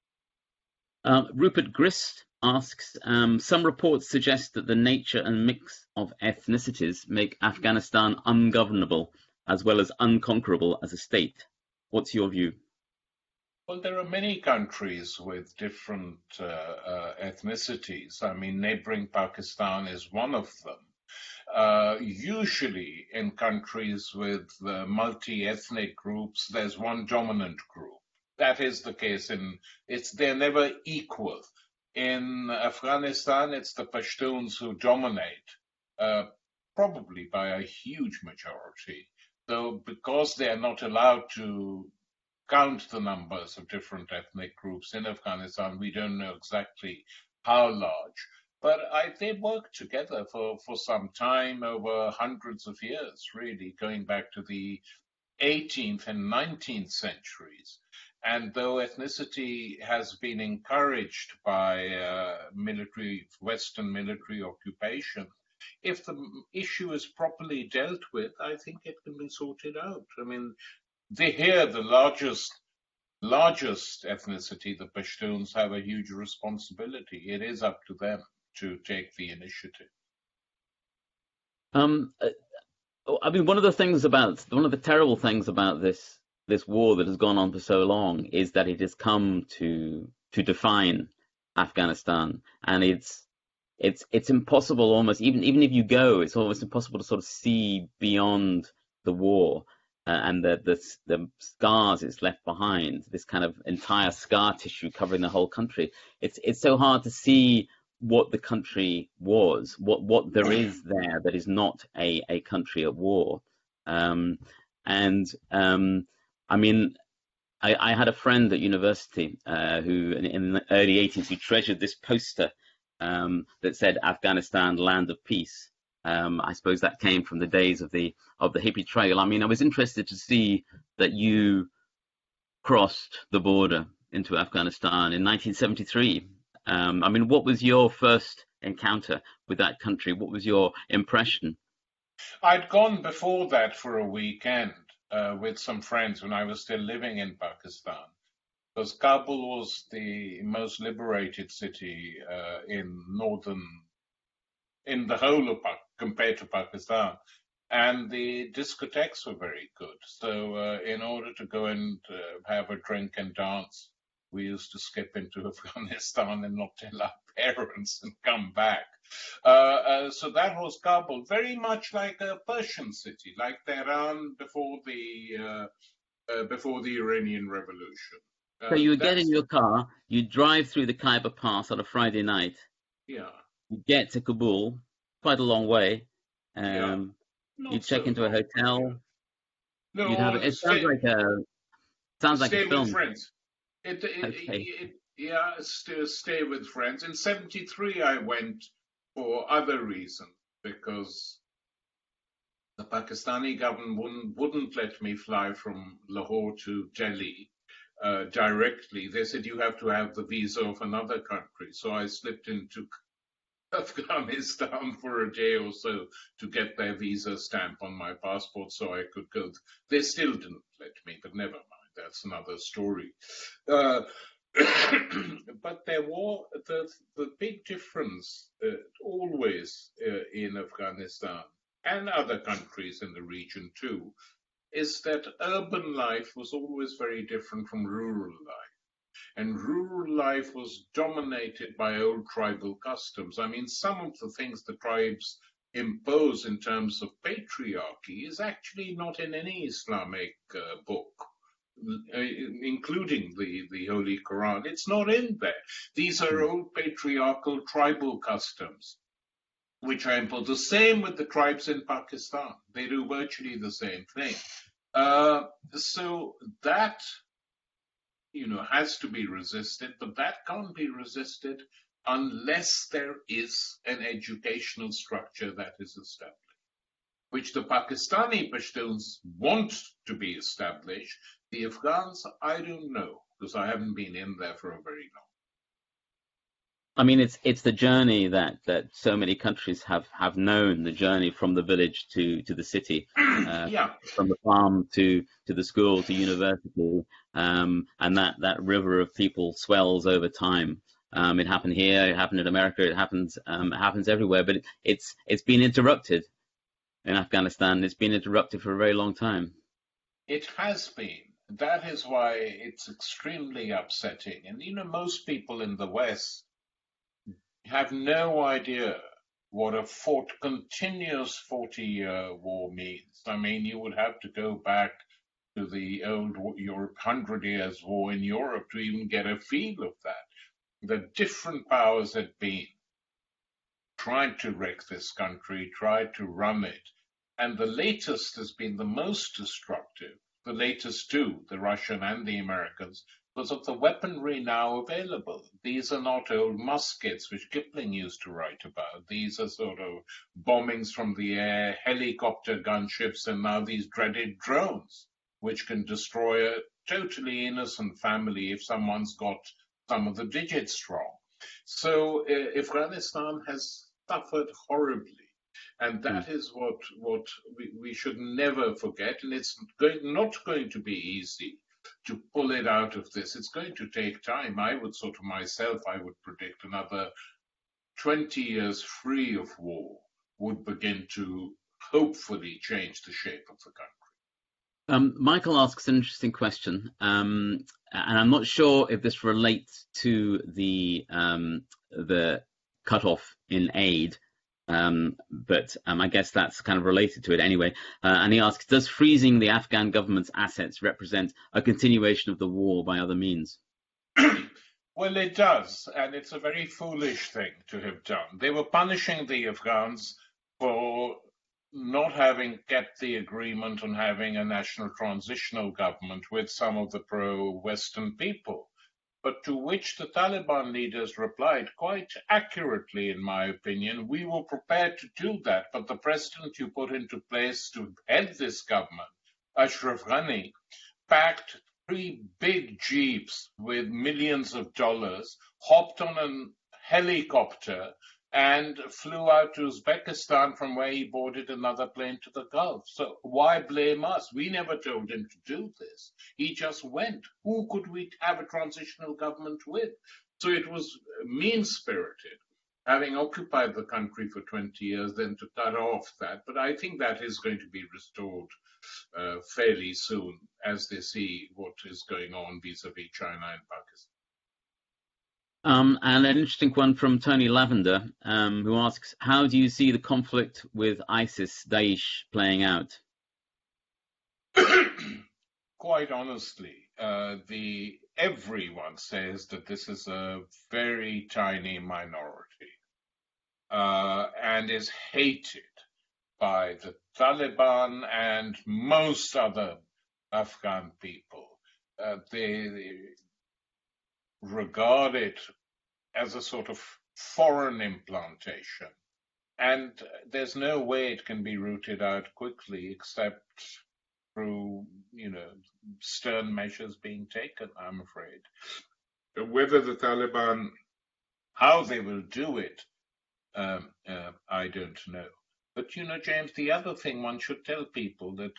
Rupert Grist asks, some reports suggest that the nature and mix of ethnicities make Afghanistan ungovernable as well as unconquerable as a state. What's your view? Well, there are many countries with different ethnicities. I mean, neighboring Pakistan is one of them. Usually in countries with multi-ethnic groups, there's one dominant group. That is the case they're never equal. In Afghanistan, it's the Pashtuns who dominate, probably by a huge majority. Though because they are not allowed to count the numbers of different ethnic groups in Afghanistan, we don't know exactly how large. But they worked together for some time, over hundreds of years, really, going back to the 18th and 19th centuries. And though ethnicity has been encouraged by Western military occupation, if the issue is properly dealt with, I think it can be sorted out. I mean, the largest ethnicity, the Pashtuns, have a huge responsibility. It is up to them to take the initiative. I mean, one of the terrible things about this war that has gone on for so long is that it has come to define Afghanistan, and it's impossible almost, even if you go, it's almost impossible to sort of see beyond the war and the scars it's left behind, this kind of entire scar tissue covering the whole country. It's so hard to see what the country was, what there is there that is not a country at war. I mean, I had a friend at university who, in the early 80s, who treasured this poster that said "Afghanistan, land of peace." I suppose that came from the days of the hippie trail. I mean, I was interested to see that you crossed the border into Afghanistan in 1973. I mean, what was your first encounter with that country? What was your impression? I'd gone before that for a weekend with some friends when I was still living in Pakistan. because Kabul was the most liberated city in the whole of compared to Pakistan. And the discotheques were very good. So in order to go and have a drink and dance, we used to skip into Afghanistan and not tell our parents and come back. So that was Kabul, very much like a Persian city, like Tehran before the Iranian Revolution. So you would get in your car, you drive through the Khyber Pass on a Friday night. Yeah. You get to Kabul, quite a long way. You check into a hotel. No, it sounds like a film. With friends. Stay with friends. In '73, I went for other reasons because the Pakistani government wouldn't let me fly from Lahore to Delhi directly. They said you have to have the visa of another country. So I slipped into Afghanistan for a day or so to get their visa stamp on my passport so I could go. They still didn't let me, but never mind. That's another story. But there was the big difference always in Afghanistan and other countries in the region too, is that urban life was always very different from rural life. And rural life was dominated by old tribal customs. I mean, some of the things the tribes impose in terms of patriarchy is actually not in any Islamic book, including the Holy Quran. It's not in there. These are old patriarchal tribal customs, which are imposed. The same with the tribes in Pakistan. They do virtually the same thing. So that has to be resisted, but that can't be resisted unless there is an educational structure that is established, which the Pakistani Pashtuns want to be established. The Afghans, I don't know, because I haven't been in there for a very long. I mean, it's the journey that so many countries have known, the journey from the village to the city, from the farm to the school to university, and that river of people swells over time. It happened here, it happened in America, it happens everywhere, but it's been interrupted in Afghanistan. It's been interrupted for a very long time. It has been. That is why it's extremely upsetting. And most people in the West have no idea what a continuous 40-year war means. I mean, you would have to go back to the old 100 Years' War in Europe to even get a feel of that. The different powers had been tried to wreck this country, tried to run it, and the latest has been the most destructive. The latest two, the Russian and the Americans, because of the weaponry now available. These are not old muskets, which Kipling used to write about. These are sort of bombings from the air, helicopter gunships, and now these dreaded drones, which can destroy a totally innocent family if someone's got some of the digits wrong. So Afghanistan has suffered horribly. And that is what we should never forget. And it's not going to be easy to pull it out of this. It's going to take time. I would predict another 20 years free of war would begin to hopefully change the shape of the country. Michael asks an interesting question, and I'm not sure if this relates to the cutoff in aid, but I guess that's kind of related to it anyway. And he asks, does freezing the Afghan government's assets represent a continuation of the war by other means? Well, it does, and it's a very foolish thing to have done. They were punishing the Afghans for not having kept the agreement on having a national transitional government with some of the pro-Western people, but to which the Taliban leaders replied quite accurately, in my opinion, we were prepared to do that, but the president you put into place to head this government, Ashraf Ghani, packed 3 big jeeps with millions of dollars, hopped on a helicopter and flew out to Uzbekistan, from where he boarded another plane to the Gulf. So why blame us? We never told him to do this. He just went. Who could we have a transitional government with? So it was mean-spirited, having occupied the country for 20 years, then to cut off that. But I think that is going to be restored fairly soon, as they see what is going on vis-a-vis China and Pakistan. And an interesting one from Tony Lavender, who asks, how do you see the conflict with ISIS, Daesh, playing out? Quite honestly, everyone says that this is a very tiny minority and is hated by the Taliban and most other Afghan people. They regard it as a sort of foreign implantation, and there's no way it can be rooted out quickly except through, stern measures being taken, I'm afraid. Whether the Taliban, how they will do it, I don't know. But, James, the other thing one should tell people that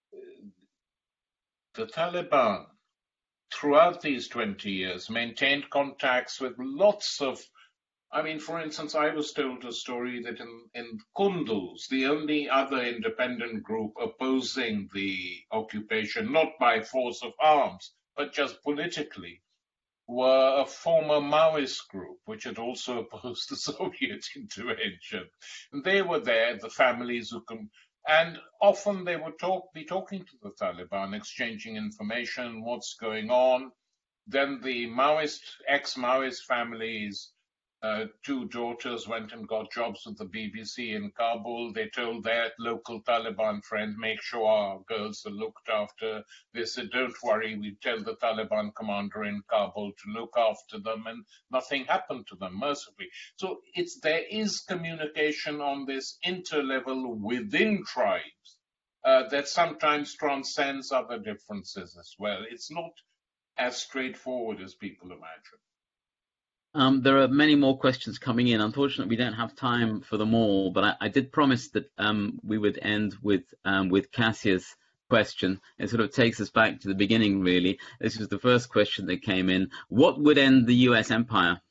the Taliban, throughout these 20 years, maintained contacts with lots of, for instance, I was told a story that in Kunduz, the only other independent group opposing the occupation, not by force of arms, but just politically, were a former Maoist group, which had also opposed the Soviet intervention. And they were there, the families who and often they would be talking to the Taliban, exchanging information, what's going on. Then the ex-Maoist families, two daughters went and got jobs with the BBC in Kabul. They told their local Taliban friend, make sure our girls are looked after. They said, don't worry, we tell the Taliban commander in Kabul to look after them, and nothing happened to them, mercifully. So there is communication on this interlevel within tribes that sometimes transcends other differences as well. It's not as straightforward as people imagine. There are many more questions coming in. Unfortunately, we don't have time for them all, but I did promise that we would end with Cassia's question. It sort of takes us back to the beginning, really. This was the first question that came in. What would end the US empire?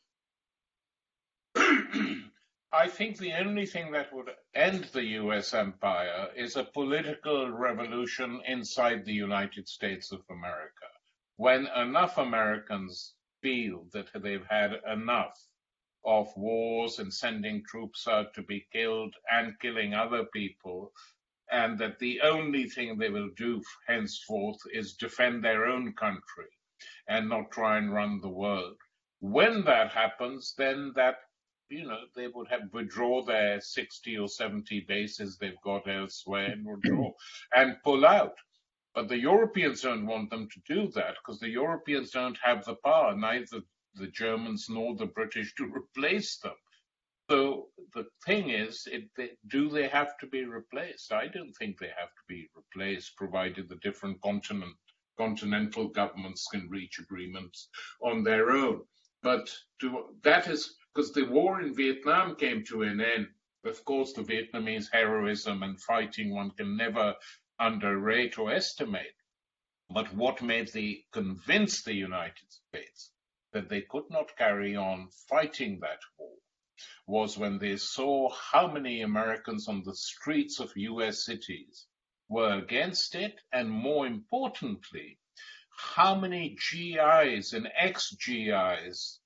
I think the only thing that would end the US empire is a political revolution inside the United States of America. When enough Americans feel that they've had enough of wars and sending troops out to be killed and killing other people, and that the only thing they will do henceforth is defend their own country and not try and run the world. When that happens, then they would withdraw their 60 or 70 bases they've got elsewhere and withdraw and pull out. But the Europeans don't want them to do that because the Europeans don't have the power, neither the Germans nor the British, to replace them. So the thing is, do they have to be replaced? I don't think they have to be replaced, provided the different continental governments can reach agreements on their own. But that is because the war in Vietnam came to an end. Of course, the Vietnamese heroism and fighting one can never underrate or estimate. But what convinced the United States that they could not carry on fighting that war was when they saw how many Americans on the streets of US cities were against it, and more importantly, how many GIs and ex-GIs,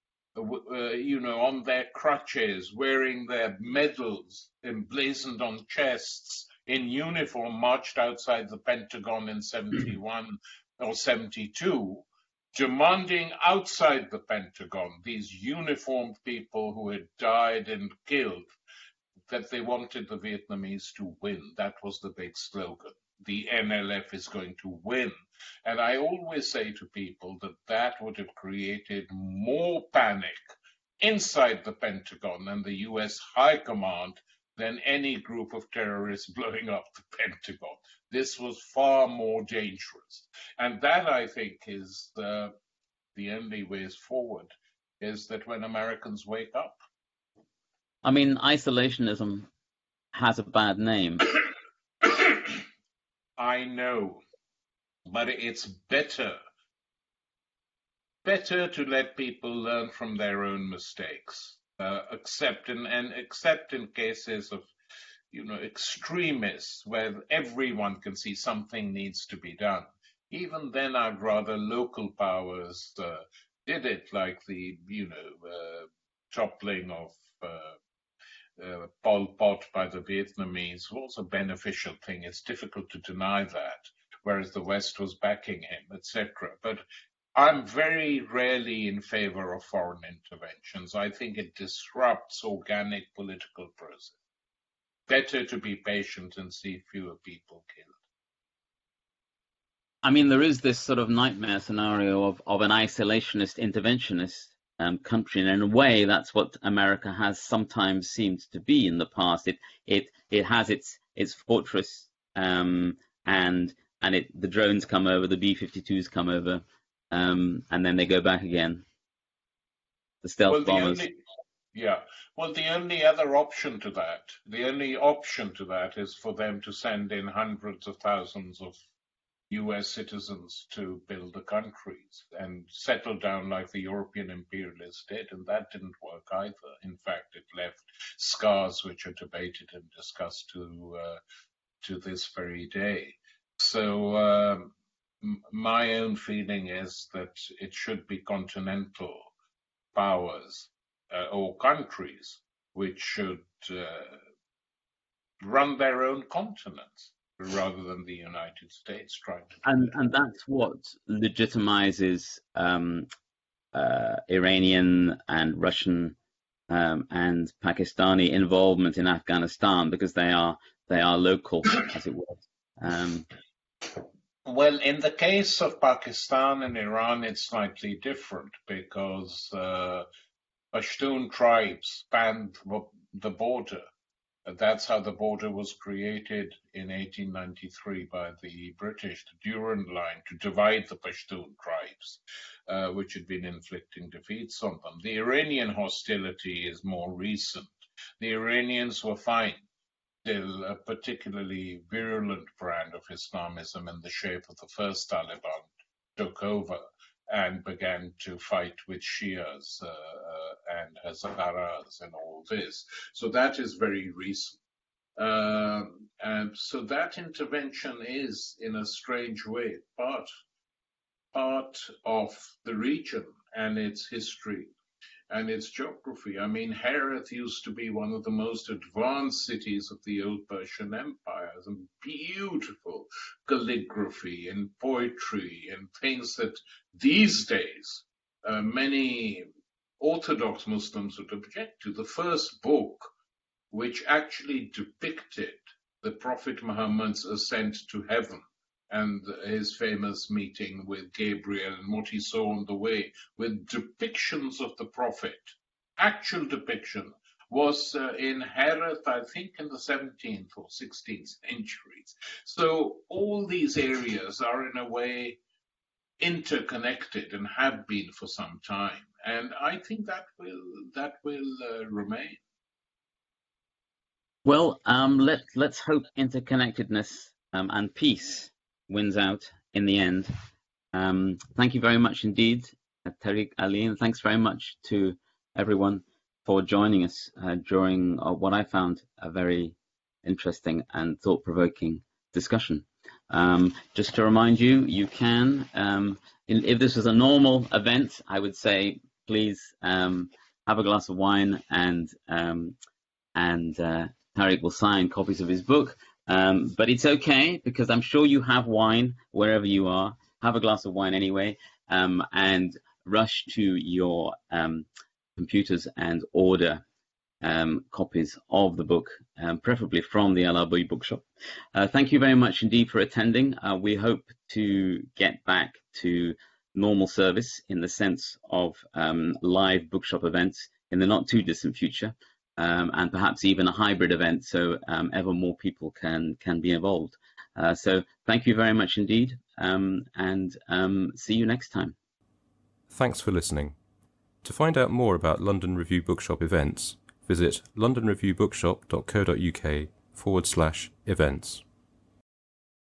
on their crutches, wearing their medals emblazoned on chests, in uniform, marched outside the Pentagon in 71 or 72, demanding outside the Pentagon, these uniformed people who had died and killed, that they wanted the Vietnamese to win. That was the big slogan. The NLF is going to win. And I always say to people that would have created more panic inside the Pentagon and the US High Command than any group of terrorists blowing up the Pentagon. This was far more dangerous. And that, I think, is the only ways forward, is that when Americans wake up. I mean, isolationism has a bad name. I know, but it's better to let people learn from their own mistakes, except in cases of, extremists where everyone can see something needs to be done. Even then, I'd rather local powers did it, like the, toppling of Pol Pot by the Vietnamese was a beneficial thing. It's difficult to deny that, whereas the West was backing him, etc. But I'm very rarely in favor of foreign interventions. I think it disrupts organic political process. Better to be patient and see fewer people killed. I mean, there is this sort of nightmare scenario of an isolationist, interventionist country, and in a way, that's what America has sometimes seemed to be in the past. It has its fortress, and the drones come over, the B-52s come over, and then they go back again. The stealth bombers. The only other option to that, is for them to send in hundreds of thousands of US citizens to build the countries and settle down like the European imperialists did, and that didn't work either. In fact, it left scars which are debated and discussed to this very day. So my own feeling is that it should be continental powers or countries which should run their own continents, rather than the United States trying to. And that's what legitimizes Iranian and Russian and Pakistani involvement in Afghanistan, because they are local, as it were. Well, in the case of Pakistan and Iran, it's slightly different, because Pashtun tribes spanned the border. That's how the border was created in 1893 by the British, the Durand Line, to divide the Pashtun tribes, which had been inflicting defeats on them. The Iranian hostility is more recent. The Iranians were fine till a particularly virulent brand of Islamism in the shape of the first Taliban took over and began to fight with Shias and Hazaras and all this. So that is very recent. And so that intervention is, in a strange way, part of the region and its history and its geography. I mean, Herat used to be one of the most advanced cities of the old Persian Empire, and beautiful calligraphy and poetry and things that these days many Orthodox Muslims would object to. The first book which actually depicted the Prophet Muhammad's ascent to heaven and his famous meeting with Gabriel and what he saw on the way, with depictions of the Prophet, actual depiction, was in Herat, I think, in the 17th or 16th centuries. So all these areas are in a way interconnected and have been for some time. And I think that will remain. Well, let's hope interconnectedness and peace wins out in the end. Thank you very much indeed, Tariq Ali, and thanks very much to everyone for joining us during what I found a very interesting and thought-provoking discussion. Just to remind you, you can, if this was a normal event, I would say please have a glass of wine, and Tariq will sign copies of his book. But it's okay, because I'm sure you have wine wherever you are. Have a glass of wine anyway, and rush to your computers and order copies of the book, preferably from the Al-Arbi bookshop. Thank you very much indeed for attending. We hope to get back to normal service in the sense of live bookshop events in the not too distant future. And perhaps even a hybrid event, so ever more people can be involved. So thank you very much indeed, and see you next time. Thanks for listening. To find out more about London Review Bookshop events, visit londonreviewbookshop.co.uk/events.